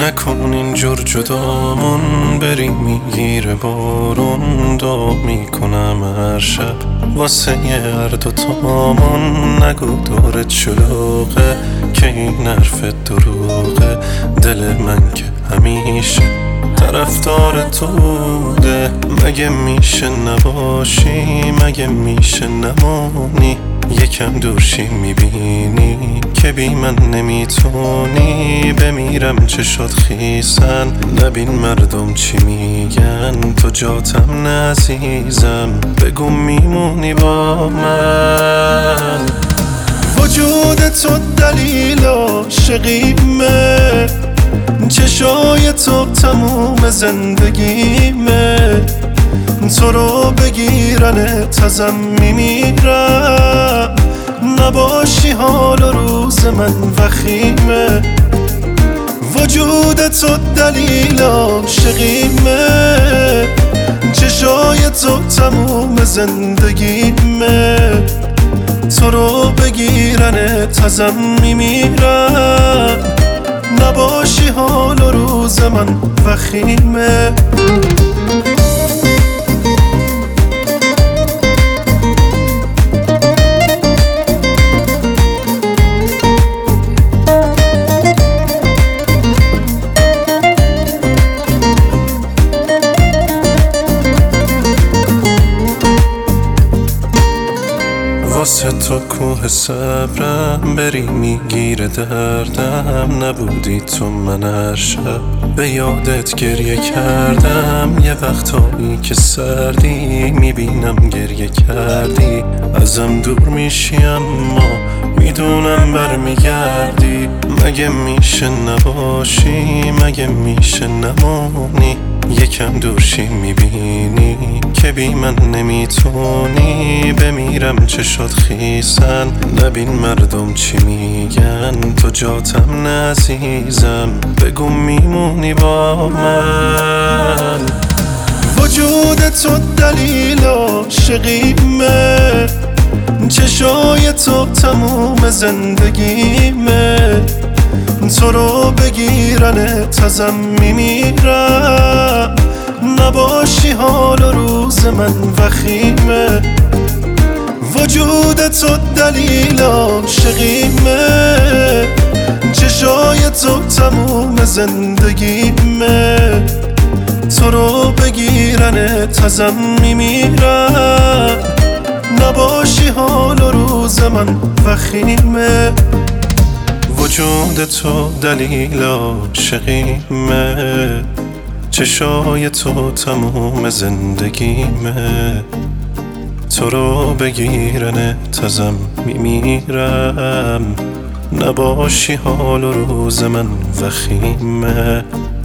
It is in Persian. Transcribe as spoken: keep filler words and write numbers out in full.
نکن اینجور جدامون، بری میگیره بارون. دعا میکنم هر شب واسه هر دوتامون. نگو دورت شلوغه که این حرفت دروغه. دل من که همیشه طرفدار تو بوده. مگه میشه نباشی، مگه میشه نمانی؟ یکم دورشی میبینی که بی من نمیتونی. بمیرم چشات خیسن، نبین مردم چی میگن. تو جاتم نعزیزم، بگو میمونی با من. وجود تو دلیل عاشقیمه، چشای تو تموم زندگیمه. تو رو بگیرنت ازم میمیرم. نباشی حال و روز من وخیمه. وجود تو دلیل عاشقیمه، چشای تو تموم زندگیمه. تو رو بگیرنت ازم میمیرم. نباشی حال و روز من وخیمه. واسه تو کوه صبرم، بری میگیره دردم. نبودی تو من هر شب به یادت گریه کردم. یه وقتایی که سردی میبینم گریه کردی. ازم دور میشی اما میدونم برمیگردی. مگه میشه نباشی، مگه میشه نمانی؟ یکم دورشی میبینی که بی من نمیتونی. بمیرم چشات خیسن، نبین مردم چی میگن. تو جاتم نعزیزم، بگو میمونی با من. وجود تو دلیل عاشقیمه، چشای تو تموم زندگیمه. تو رو بگیرنت ازم میمیرم. نباشی حال و روز من وخیمه. وجود تو دلیل عاشقیمه، چشای تو تموم زندگیمه. تو رو بگیرنت ازم میمیرم. نباشی حال و روز من وخیمه. وجود تو دلیل عاشقیمه، چشای تو تموم زندگیمه. تو رو بگیرنت ازم میمیرم. نباشی حال و روز من وخیمه.